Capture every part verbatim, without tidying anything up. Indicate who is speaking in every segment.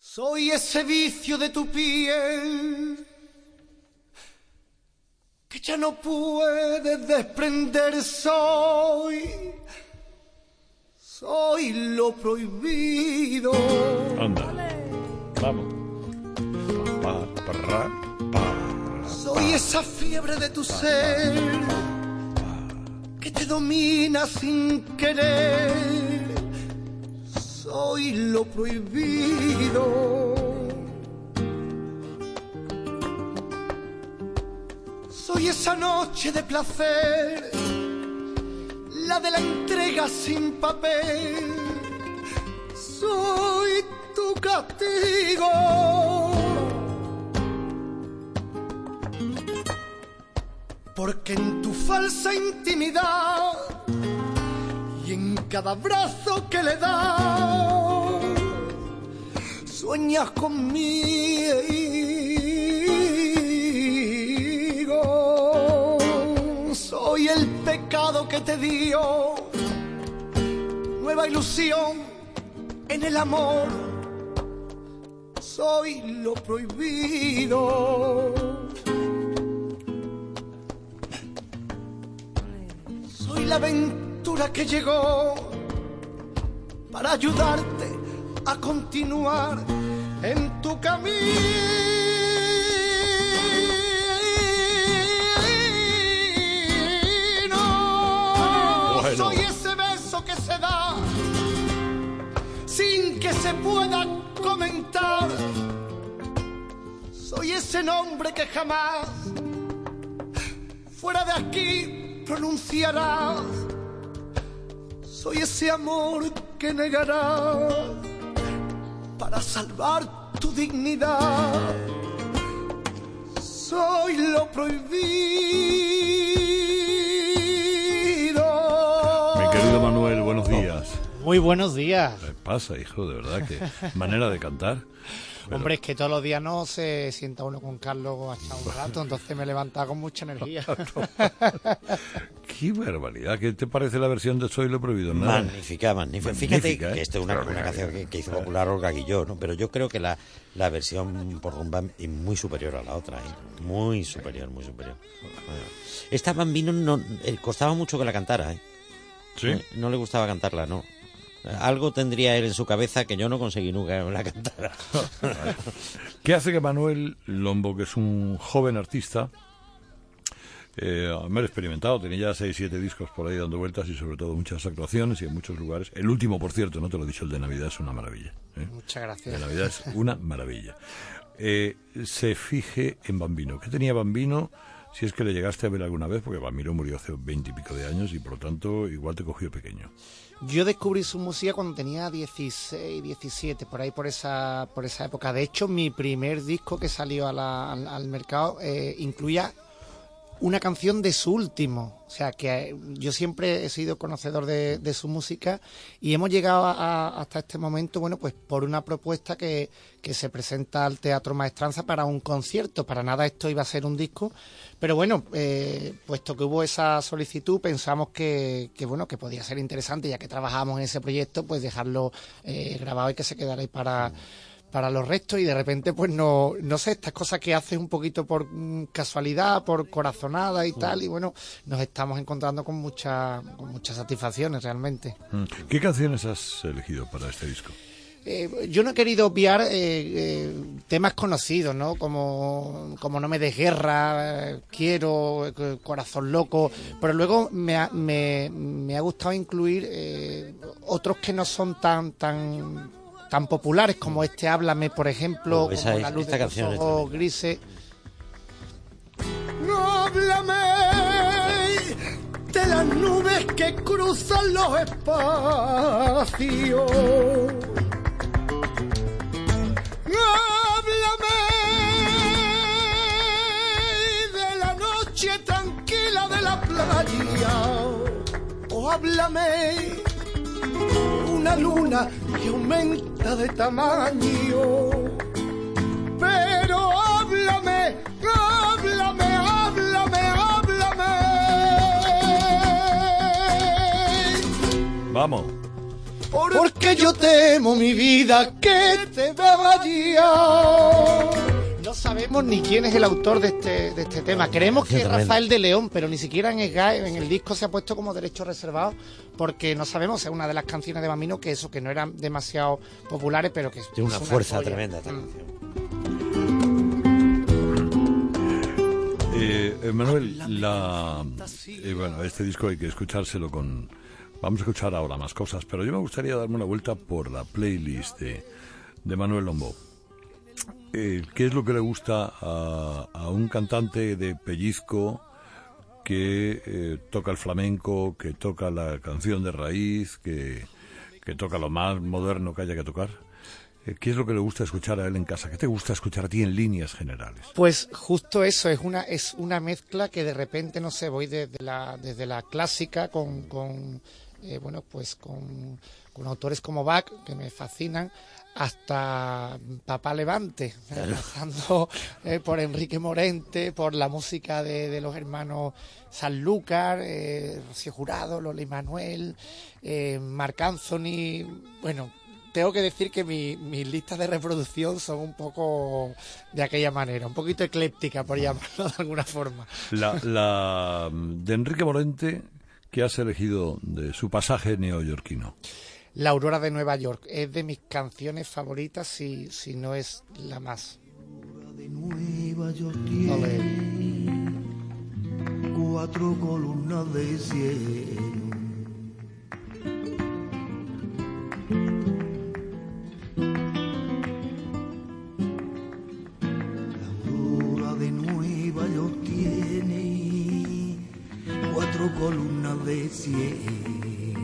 Speaker 1: Soy ese vicio de tu piel que ya no puedes desprender. Soy, soy lo prohibido.
Speaker 2: Anda, vamos. Pa, pa, ra, pa,
Speaker 1: soy esa fiebre de tu ser que te domina sin querer. Soy lo prohibido. Soy esa noche de placer, la de la entrega sin papel. Soy tu castigo. Porque en tu falsa intimidad y en cada abrazo que le das, sueñas conmigo. Soy el pecado que te dio nueva ilusión en el amor. Soy lo prohibido. Soy la aventura que llegó para ayudarte a continuar en tu camino. Bueno. Soy ese beso que se da sin que se pueda comentar. Soy ese nombre que jamás fuera de aquí pronunciarás. Soy ese amor que negarás para salvar tu dignidad. Soy lo prohibido.
Speaker 2: Mi querido Manuel, buenos días.
Speaker 3: Muy buenos días.
Speaker 2: ¿Qué pasa, hijo? De verdad, qué manera de cantar.
Speaker 3: Pero... Hombre, es que todos los días no se sienta uno con Carlos hasta un rato, entonces me levantaba con mucha energía.
Speaker 2: ¡Qué barbaridad! ¿Qué te parece la versión de Soy lo prohibido? ¿Nada?
Speaker 4: Magnífica, magnífica.
Speaker 2: Magnífica.
Speaker 4: Fíjate ¿eh? que esto es una, una canción que, que hizo popular Olga Guilló, ¿no? Pero yo creo que la, la versión por rumba es muy superior a la otra, ¿eh? Muy superior, muy superior. Esta Bambino no, eh, costaba mucho que la cantara, ¿eh?
Speaker 2: ¿Sí?
Speaker 4: No, no le gustaba cantarla, no. Algo tendría él en su cabeza que yo no conseguí nunca que me la cantara.
Speaker 2: ¿Qué hace que Manuel Lombo, que es un joven artista, eh, me he experimentado, tenía ya seis, siete discos por ahí dando vueltas y sobre todo muchas actuaciones y en muchos lugares? El último, por cierto, no te lo he dicho, el de Navidad es una maravilla, ¿eh?
Speaker 3: Muchas gracias.
Speaker 2: El de Navidad es una maravilla. Eh, se fije en Bambino. ¿Qué tenía Bambino? Si es que le llegaste a ver alguna vez, porque Bambino murió hace veinte y pico de años y por lo tanto igual te cogió pequeño.
Speaker 3: Yo descubrí su música cuando tenía dieciséis, diecisiete, por ahí por esa por esa época. De hecho, mi primer disco que salió a la, al, al mercado eh, incluía una canción de su último. O sea, que yo siempre he sido conocedor de, de su música y hemos llegado a, hasta este momento, bueno, pues por una propuesta que, que se presenta al Teatro Maestranza para un concierto. Para nada esto iba a ser un disco, pero bueno, eh, puesto que hubo esa solicitud, pensamos que, que bueno, que podía ser interesante, ya que trabajamos en ese proyecto, pues dejarlo eh, grabado y que se quedara ahí para... para los restos. Y de repente pues no no sé, estas cosas que haces un poquito por mm, casualidad, por corazonada y tal, y bueno, nos estamos encontrando con mucha, con muchas satisfacciones realmente.
Speaker 2: ¿Qué canciones has elegido para este disco?
Speaker 3: Eh, yo no he querido obviar eh, eh, temas conocidos, ¿no? Como, como No me des guerra, eh, Quiero, eh, Corazón loco, pero luego me ha, me, me ha gustado incluir eh, otros que no son tan tan tan populares como este Háblame, por ejemplo,
Speaker 4: oh, esa,
Speaker 3: como La luz de tus ojos grises.
Speaker 1: Háblame de las nubes que cruzan los espacios. Háblame de la noche tranquila de la playa. O háblame una luna que aumenta de tamaño. Pero háblame, háblame, háblame, háblame.
Speaker 2: Vamos.
Speaker 1: Por porque yo temo mi vida que te vaya.
Speaker 3: No sabemos ni quién es el autor de este, de este tema. Creemos que es Rafael de León, pero ni siquiera en el, en el disco se ha puesto como derecho reservado, porque no sabemos, es una de las canciones de Bambino que eso, que no eran demasiado populares, pero que
Speaker 4: tiene una, una fuerza joya. Tremenda esta
Speaker 3: mm.
Speaker 4: canción.
Speaker 2: Eh, Manuel, la, eh, bueno, este disco hay que escuchárselo con... Vamos a escuchar ahora más cosas, pero yo me gustaría darme una vuelta por la playlist de, de Manuel Lombo. Eh, ¿Qué es lo que le gusta a, a un cantante de pellizco que eh, toca el flamenco, que toca la canción de raíz, que, que toca lo más moderno que haya que tocar? Eh, ¿Qué es lo que le gusta escuchar a él en casa? ¿Qué te gusta escuchar a ti en líneas generales?
Speaker 3: Pues justo eso, es una es una mezcla que de repente, no sé, voy desde la, desde la clásica con... con eh, bueno, pues con, con autores como Bach, que me fascinan, hasta Papá Levante, pasando eh, por Enrique Morente, por la música de, de los hermanos Sanlúcar, eh, Rocío Jurado, Lola Manuel, eh, Marc Anthony. Bueno, tengo que decir que mi, mis listas de reproducción son un poco de aquella manera, un poquito ecléptica, por llamarlo de alguna forma.
Speaker 2: La, la de Enrique Morente, ¿qué has elegido de su pasaje neoyorquino?
Speaker 3: La Aurora de Nueva York es de mis canciones favoritas, si, si no es la más.
Speaker 1: De Nueva York tiene cuatro columnas de cielo. La Aurora de Nueva York tiene cuatro columnas de cielo.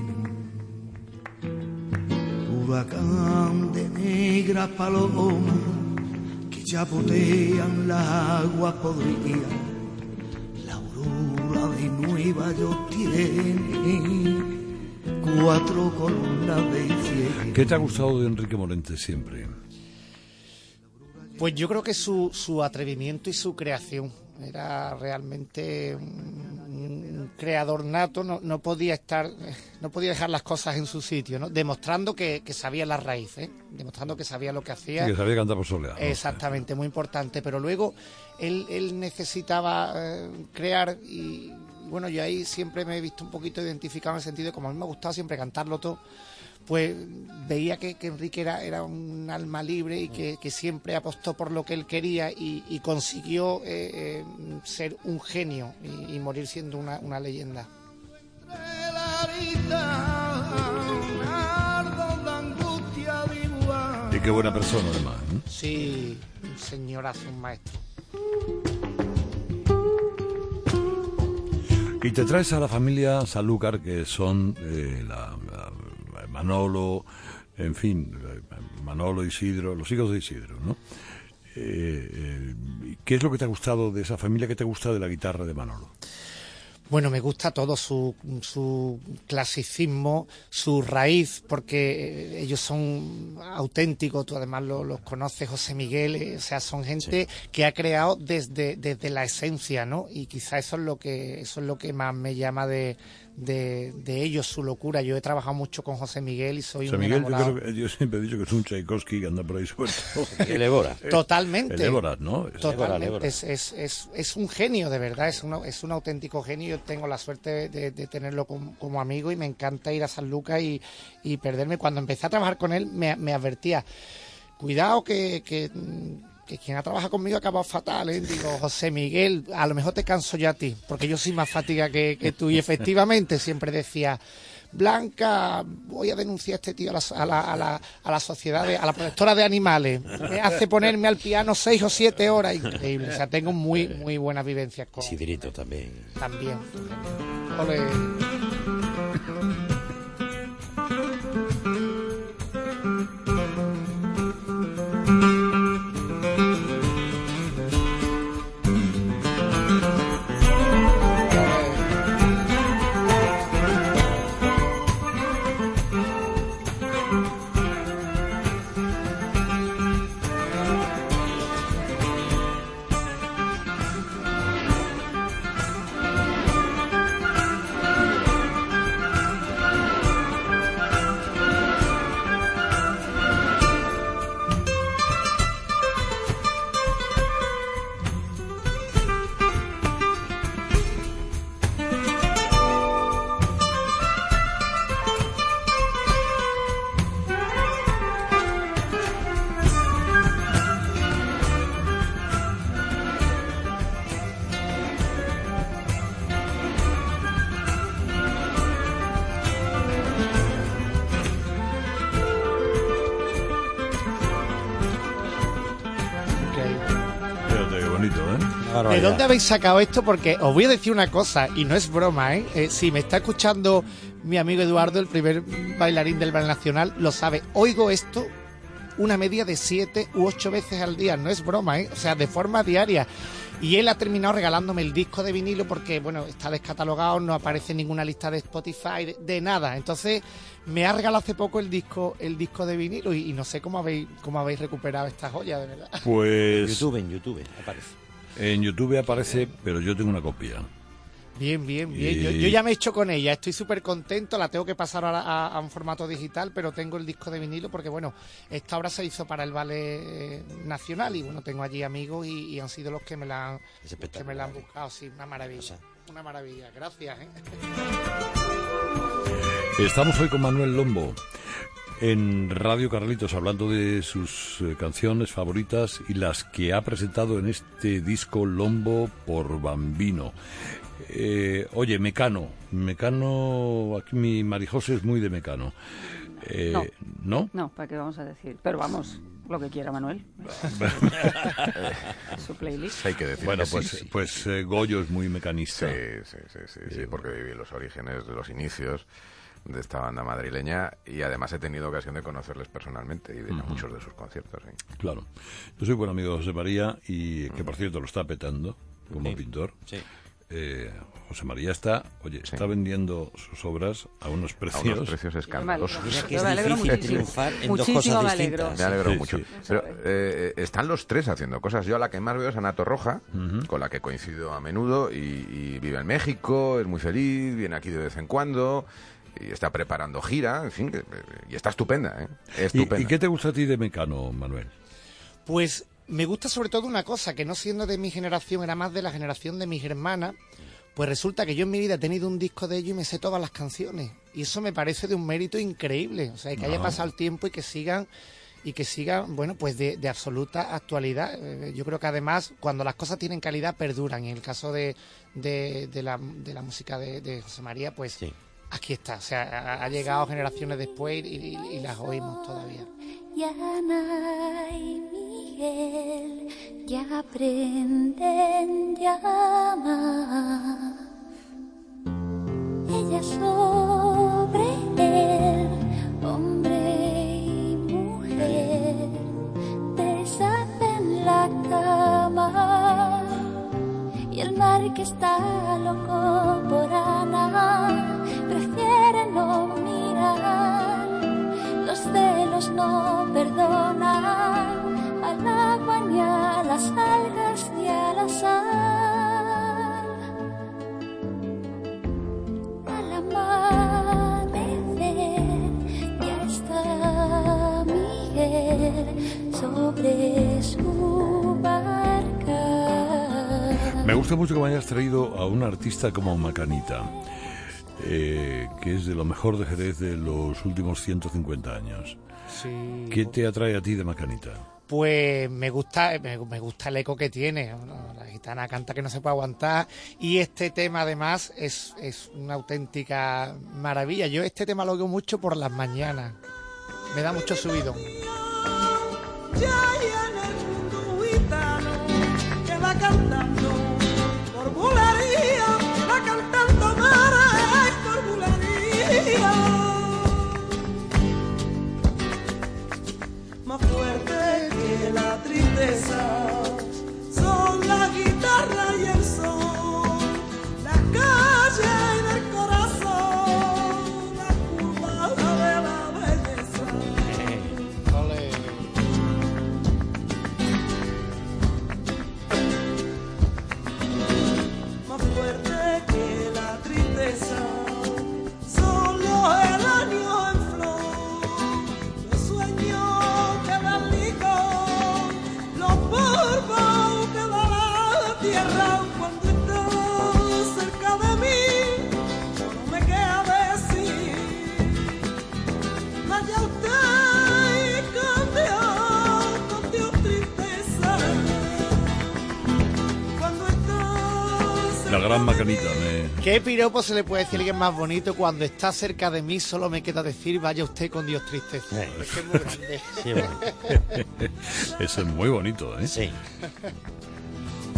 Speaker 1: Huracán de negras palomas que chapotean las aguas podridas. La aurora de Nueva York tiene cuatro columnas de cielo.
Speaker 2: ¿Qué te ha gustado de Enrique Morente siempre?
Speaker 3: Pues yo creo que su, su atrevimiento y su creación. Era realmente un, un creador nato, no, no podía estar, no podía dejar las cosas en su sitio, ¿no? Demostrando que, que sabía las raíces, ¿eh? Demostrando que sabía lo que hacía.
Speaker 2: Sí, que sabía cantar por soleá, ¿no?
Speaker 3: Exactamente, muy importante. Pero luego él, él necesitaba eh, crear y, bueno, yo ahí siempre me he visto un poquito identificado en el sentido de como a mí me ha gustado siempre cantarlo todo. Pues veía que, que Enrique era, era un alma libre y que, que siempre apostó por lo que él quería y, y consiguió eh, eh, ser un genio y, y morir siendo una, una leyenda.
Speaker 2: Y qué buena persona además, ¿eh?
Speaker 3: Sí, un señorazo, un maestro.
Speaker 2: Y te traes a la familia Sanlúcar, que son eh, la, la Manolo, en fin, Manolo, Isidro, los hijos de Isidro, ¿no? Eh, eh, ¿Qué es lo que te ha gustado de esa familia? ¿Qué te gusta de la guitarra de Manolo?
Speaker 3: Bueno, me gusta todo, su, su clasicismo, su raíz, porque ellos son auténticos, tú además los, los conoces, José Miguel, eh, o sea, son gente sí. que ha creado desde, desde la esencia, ¿no? Y quizá eso es lo que, eso es lo que más me llama de, de, de ellos, su locura. Yo he trabajado mucho con José Miguel y soy
Speaker 2: José
Speaker 3: un
Speaker 2: Miguel,
Speaker 3: enamorado.
Speaker 2: yo, creo que, yo siempre he dicho que es un Tchaikovsky que anda por ahí suelto.
Speaker 4: El Évora.
Speaker 3: Totalmente.
Speaker 2: El Évora, ¿no? Es
Speaker 3: Totalmente.
Speaker 4: Évora,
Speaker 3: es, es, es, es un genio, de verdad, es, una, es un auténtico genio. Yo tengo la suerte de, de tenerlo como, como amigo y me encanta ir a San Lucas y, y perderme. Cuando empecé a trabajar con él me, me advertía, cuidado que... que que quien ha trabajado conmigo ha acabado fatal, ¿eh? Digo, José Miguel, a lo mejor te canso yo a ti, porque yo soy más fatiga que, que tú. Y efectivamente siempre decía, Blanca, voy a denunciar a este tío a la, a la, a la, a la sociedad, de, a la protectora de animales. Me hace ponerme al piano seis o siete horas. Increíble. O sea, tengo muy, muy buenas vivencias con...
Speaker 4: Isidrito también.
Speaker 3: También. Ole.
Speaker 2: bonito, ¿eh?
Speaker 3: ¿De dónde habéis sacado esto? Porque os voy a decir una cosa, y no es broma, ¿eh? eh si me está escuchando mi amigo Eduardo, el primer bailarín del Ballet Nacional, lo sabe. Oigo esto una media de siete u ocho veces al día, no es broma, ¿eh? O sea, de forma diaria. Y él ha terminado regalándome el disco de vinilo porque, bueno, está descatalogado, no aparece en ninguna lista de Spotify, de, de nada. Entonces, me ha regalado hace poco el disco el disco de vinilo y, y no sé cómo habéis cómo habéis recuperado esta joya, de verdad.
Speaker 2: Pues...
Speaker 4: En YouTube, en YouTube aparece.
Speaker 2: En YouTube aparece, pero yo tengo una copia.
Speaker 3: Bien, bien, bien.
Speaker 2: Y...
Speaker 3: Yo, yo ya me he hecho con ella, estoy súper contento, la tengo que pasar ahora a, a un formato digital, pero tengo el disco de vinilo porque, bueno, esta obra se hizo para el Ballet Nacional y, bueno, tengo allí amigos y, y han sido los que me la han, que me la han buscado, sí, una maravilla, o sea, una maravilla. Gracias, ¿eh?
Speaker 2: Estamos hoy con Manuel Lombo en Radio Carlitos hablando de sus eh, canciones favoritas y las que ha presentado en este disco Lombo por Bambino. Eh, oye, Mecano, Mecano, aquí mi Marijose es muy de Mecano. Eh,
Speaker 5: no,
Speaker 2: ¿No?
Speaker 5: No, ¿para qué vamos a decir? Pero vamos, lo que quiera Manuel. Su playlist.
Speaker 6: Hay que decir
Speaker 2: bueno,
Speaker 6: que
Speaker 2: pues,
Speaker 6: sí, sí.
Speaker 2: pues eh, Goyo es muy mecanista.
Speaker 6: Sí, sí, sí, sí, sí, sí, porque viví los orígenes de los inicios de esta banda madrileña y además he tenido ocasión de conocerles personalmente y de ir a muchos de sus conciertos. ¿Sí?
Speaker 2: Claro. Yo soy buen amigo de José María y que, por cierto, lo está petando como
Speaker 4: Sí.
Speaker 2: pintor.
Speaker 4: Sí.
Speaker 2: Eh, José María está, oye,
Speaker 6: Sí.
Speaker 2: está vendiendo sus obras a unos
Speaker 6: A
Speaker 2: precios.
Speaker 6: unos precios escandalosos.
Speaker 4: Mira que
Speaker 5: Yo
Speaker 4: es
Speaker 5: me alegro
Speaker 4: difícil
Speaker 5: muchísimo.
Speaker 4: triunfar en
Speaker 5: Muchísimo
Speaker 4: dos cosas
Speaker 5: me alegro.
Speaker 4: distintas.
Speaker 6: Me alegro
Speaker 2: Sí,
Speaker 6: mucho.
Speaker 2: sí.
Speaker 6: Pero eh, están los tres haciendo cosas. Yo a la que más veo es Ana Torroja, uh-huh. con la que coincido a menudo y, y vive en México, es muy feliz, viene aquí de vez en cuando y está preparando gira, en fin, que, y está estupenda, ¿eh? Estupenda.
Speaker 2: ¿Y, ¿Y qué te gusta a ti de Mecano, Manuel?
Speaker 3: Pues me gusta sobre todo una cosa, que no siendo de mi generación, era más de la generación de mis hermanas. Pues resulta que yo en mi vida he tenido un disco de ellos y me sé todas las canciones. Y eso me parece de un mérito increíble. O sea, que haya pasado el tiempo y que sigan, y que sigan, bueno, pues de, de absoluta actualidad. Eh, yo creo que además, cuando las cosas tienen calidad, perduran. Y en el caso de, de, de, la, de la música de, de José María, pues sí. Aquí está. O sea, ha, ha llegado generaciones después y, y, y las oímos todavía.
Speaker 7: Y Ana y Miguel ya aprenden llama. Ella sobre él, hombre y mujer, deshace la cama. Y el mar que está loco por Ana prefiere no mirar. Los celos no perdonan al agua ni a las algas ni a la sal. Al amanecer ya está Miguel sobre su barca.
Speaker 2: Me gusta mucho que me hayas traído a un artista como Macanita. Eh, que es de lo mejor de Jerez de los últimos ciento cincuenta años.
Speaker 3: Sí.
Speaker 2: ¿Qué te atrae a ti de Macanita?
Speaker 3: Pues me gusta, me, me gusta el eco que tiene. Bueno, la gitana canta que no se puede aguantar y este tema además es, es una auténtica maravilla. Yo este tema lo oigo mucho por las mañanas. Me da mucho subidón.
Speaker 8: Ya hay en el mundo gitano que va cantando por bulería, va cantando mares por bulería. Más fuerte que la tristeza son la guitarra y el son, la calle y el corazón, la curva de la belleza.
Speaker 3: Ole.
Speaker 8: Más fuerte que la tristeza, solo el año en flor, los sueños que dan licor, los polvos que da la tierra. Cuando estás cerca de mí, solo me queda decir, vaya usted con Dios, con Dios tristeza. Cuando estás
Speaker 2: La gran Macanita. Me...
Speaker 3: ¿Qué piropo se le puede decir a alguien más bonito? Cuando está cerca de mí solo me queda decir vaya usted con Dios tristeza.
Speaker 4: Eh.
Speaker 3: Es que es muy grande.
Speaker 4: Sí, bueno.
Speaker 2: Eso es muy bonito, ¿eh?
Speaker 4: Sí.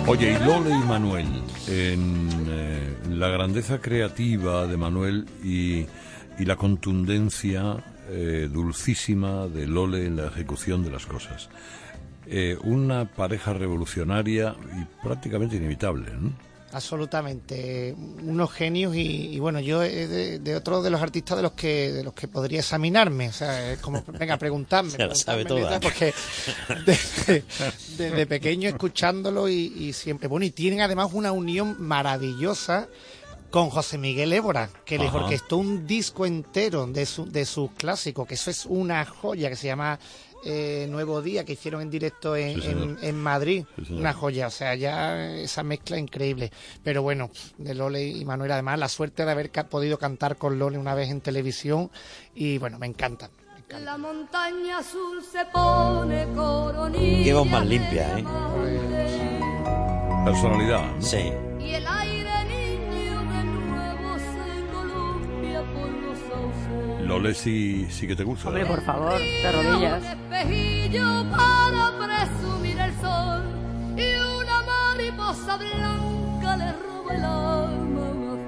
Speaker 2: Oye, y Lole y Manuel, en eh, la grandeza creativa de Manuel y, y la contundencia eh, dulcísima de Lole en la ejecución de las cosas. Eh, una pareja revolucionaria y prácticamente inevitable, ¿no?
Speaker 3: Absolutamente, unos genios y, y bueno, yo eh, de, de otro de los artistas de los que de los que podría examinarme, o sea, es como, venga, preguntarme,
Speaker 4: Se la sabe
Speaker 3: preguntarme,
Speaker 4: toda.
Speaker 3: porque desde, desde pequeño escuchándolo y, y siempre, bueno, y tienen además una unión maravillosa con José Miguel Évora, que les
Speaker 2: Ajá.
Speaker 3: orquestó un disco entero de, su, de sus clásicos, que eso es una joya, que se llama eh, Nuevo Día, que hicieron en directo en,
Speaker 2: Sí, señor.
Speaker 3: en, en Madrid,
Speaker 2: Sí, señor.
Speaker 3: una joya, o sea, ya esa mezcla increíble. Pero bueno, de Lole y Manuel, además, la suerte de haber ca- podido cantar con Lole una vez en televisión, y bueno, me encantan. me encantan.
Speaker 7: La montaña azul se pone coronilla.
Speaker 4: Qué voz más limpia, ¿eh?
Speaker 2: Personalidad, ¿no?
Speaker 4: Sí.
Speaker 7: Y el aire niño de nuevo se columpia por los sauces.
Speaker 2: Lole sí, sí que te gusta.
Speaker 5: Hombre,
Speaker 2: ¿verdad?
Speaker 5: por favor, de rodillas.
Speaker 7: Un espejillo para presumir el sol y una mariposa blanca le roba el alma a una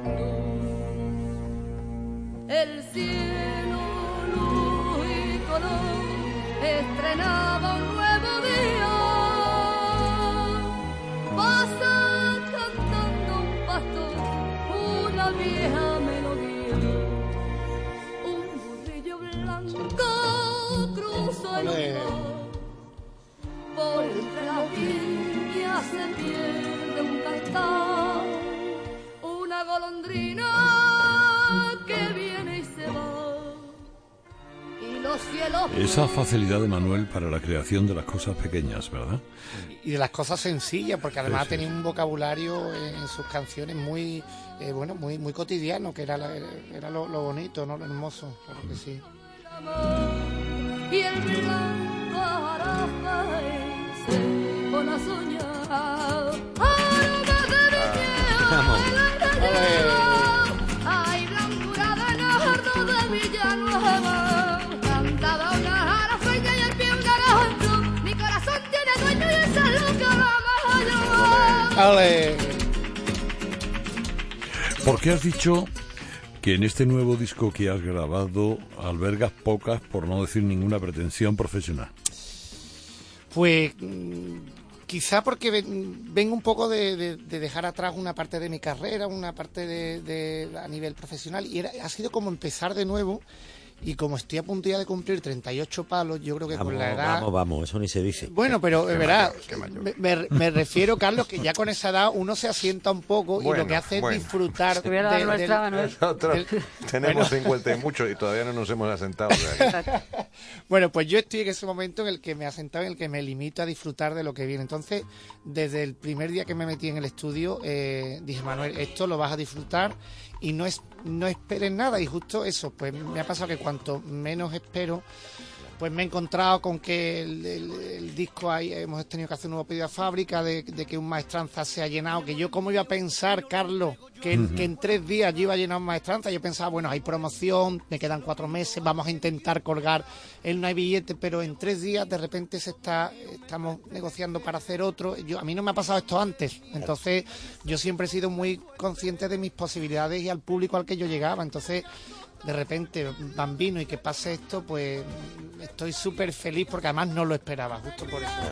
Speaker 7: flor. El cielo, luz y color estrenaba un nuevo día. Pasa cantando un pastor una vieja melodía. Un burrillo blanco cruzó el
Speaker 3: Ole.
Speaker 7: umbral. Por entre las viñas se pierde un cantar. Una golondrina que viene y se va. Y los cielos
Speaker 2: Esa facilidad de Manuel para la creación de las cosas pequeñas, ¿verdad?
Speaker 3: Y de las cosas sencillas, porque además
Speaker 2: Sí, sí,
Speaker 3: tenía
Speaker 2: sí.
Speaker 3: un vocabulario en, en sus canciones muy, eh, bueno, muy, muy cotidiano, que era, la- era lo, lo bonito, ¿no? Lo hermoso, claro que sí.
Speaker 7: y el blanco araje se pone a soñar. Aromas de viñedo,
Speaker 4: Vamos.
Speaker 7: hay blancura de nardo de Villanueva. Cantaba una jarafeña y el pie un naranjo. Mi corazón tiene dueño y esa es lo que vamos a llamar.
Speaker 3: ¡Ale!
Speaker 2: ¿Por qué has dicho que en este nuevo disco que has grabado albergas pocas, por no decir ninguna pretensión profesional?
Speaker 3: Pues mm, quizá porque ven- vengo un poco de, de- de dejar atrás una parte de mi carrera, una parte de, de- a nivel profesional, y era- ha sido como empezar de nuevo. Y como estoy a punto ya de cumplir treinta y ocho palos, yo creo que
Speaker 4: Vamos,
Speaker 3: con la edad...
Speaker 4: vamos, vamos, eso ni se dice.
Speaker 3: Bueno, pero
Speaker 6: Qué
Speaker 3: verá,
Speaker 6: mayor, qué mayor.
Speaker 3: me, me- me refiero, Carlos, que ya con esa edad uno se asienta un poco y
Speaker 6: Bueno,
Speaker 3: lo que hace
Speaker 6: bueno.
Speaker 3: es disfrutar
Speaker 5: Te voy a dar
Speaker 3: de-
Speaker 5: nuestra,
Speaker 3: del-
Speaker 5: Manuel.
Speaker 6: Nosotros
Speaker 3: del-
Speaker 6: tenemos cincuenta y mucho y todavía no nos hemos asentado. o sea que-
Speaker 3: Bueno, pues yo estoy en ese momento en el que me he asentado, en el que me limito a disfrutar de lo que viene. Entonces, desde el primer día que me metí en el estudio, eh, dije, Manuel, esto lo vas a disfrutar y no, es, no esperes nada. Y justo eso, pues me ha pasado que cuanto menos espero, pues me he encontrado con que el, el- el disco ahí hemos tenido que hacer un nuevo pedido a fábrica de, de que un Maestranza se ha llenado, que yo cómo iba a pensar, Carlos, que en, que en tres días yo iba a llenar un Maestranza. Yo pensaba, bueno, hay promoción, me quedan cuatro meses, vamos a intentar colgar el no hay billete, pero en tres días de repente se está estamos negociando para hacer otro. Yo, a mí no me ha pasado esto antes, entonces yo siempre he sido muy consciente de mis posibilidades y al público al que yo llegaba. Entonces, de repente, Bambino, y que pase esto, pues estoy súper feliz porque además no lo esperaba, justo por eso.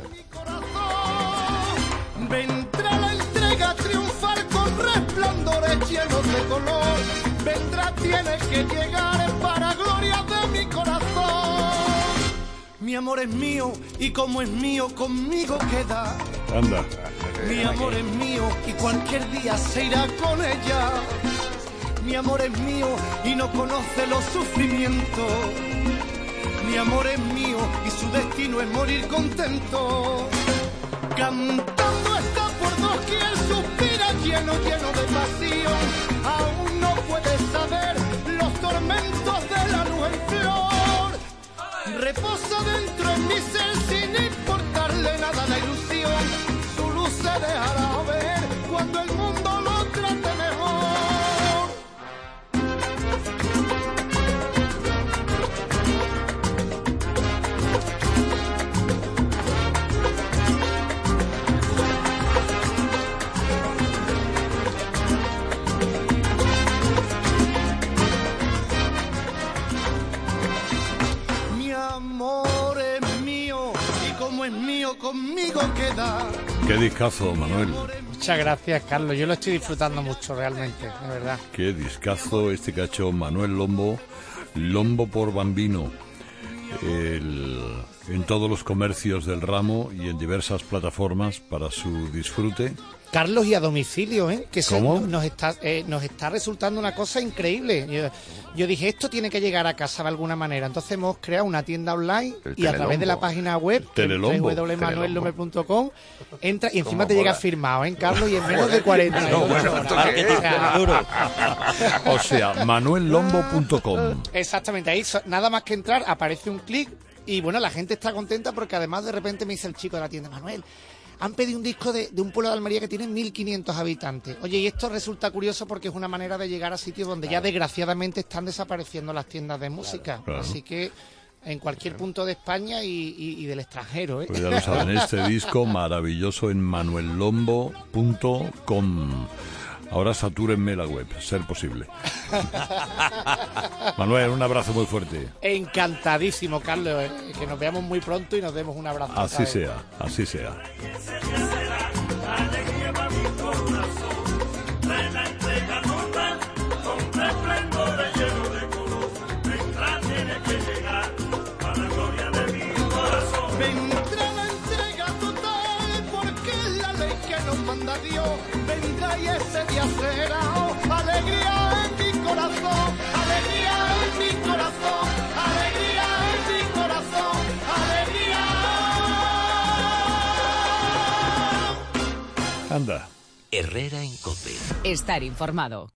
Speaker 1: Vendrá la entrega a triunfar con resplandores llenos de color. Vendrá, tiene que llegar para gloria de mi corazón. Mi amor es mío y como es mío, conmigo queda.
Speaker 2: Anda.
Speaker 1: Mi amor es mío y cualquier día se irá con ella. Mi amor es mío y no conoce los sufrimientos. Mi amor es mío y su destino es morir contento. Cantando está por doquier, suspira lleno, lleno de pasión. Aún no puede saber los tormentos de la luz en flor. Reposa dentro en mi ser sin importarle nada la ilusión. Su luz se dejará ver cuando el mundo lo trate mejor. amor es mío y como es mío conmigo queda.
Speaker 2: Qué discazo, Manuel.
Speaker 3: Muchas gracias, Carlos. Yo lo estoy disfrutando mucho, realmente, de verdad.
Speaker 2: Qué discazo este que ha hecho Manuel Lombo, Lombo por Bambino, el, en todos los comercios del ramo y en diversas plataformas para su disfrute.
Speaker 3: Carlos, y a domicilio, ¿eh? Que eso
Speaker 2: ¿Cómo?
Speaker 3: nos está eh, nos está resultando una cosa increíble. Yo, yo dije, esto tiene que llegar a casa de alguna manera. Entonces hemos creado una tienda online
Speaker 6: El
Speaker 3: y a través de la
Speaker 6: Telelombo.
Speaker 3: página web,
Speaker 2: Telelombo.
Speaker 3: w w w punto manuel lombe punto com, entra y encima
Speaker 6: Cómo
Speaker 3: te llega
Speaker 6: mola.
Speaker 3: firmado, ¿eh, Carlos? Y en menos de cuarenta y ocho
Speaker 6: No, bueno,
Speaker 3: horas.
Speaker 6: ¿esto qué
Speaker 3: O
Speaker 6: es?
Speaker 3: sea,
Speaker 4: Duro.
Speaker 2: O sea, manuel lombo punto com.
Speaker 3: exactamente, ahí so- nada más que entrar, aparece un clic y bueno, la gente está contenta porque además de repente me dice el chico de la tienda, Manuel, han pedido un disco de, de un pueblo de Almería que tiene mil quinientos habitantes. Oye, y esto resulta curioso porque es una manera de llegar a sitios donde ya desgraciadamente están desapareciendo las tiendas de música.
Speaker 2: claro.
Speaker 3: Así que en cualquier punto de España y, y- y del extranjero, ¿eh?
Speaker 2: Pues ya lo saben, este disco maravilloso en manuel lombo punto com. Ahora satúrenme la web, ser posible. Manuel, un abrazo muy fuerte.
Speaker 3: Encantadísimo, Carlos, ¿eh? Que nos veamos muy pronto y nos demos un abrazo.
Speaker 2: Así
Speaker 3: ¿sabes?
Speaker 2: sea, así sea.
Speaker 1: Vendrá la entrega total porque es la ley que nos manda Dios. Vendrá y ese día será oh, alegría en mi corazón, alegría en mi corazón, alegría en mi corazón, alegría.
Speaker 2: Anda.
Speaker 9: Herrera en COPE.
Speaker 10: Estar informado.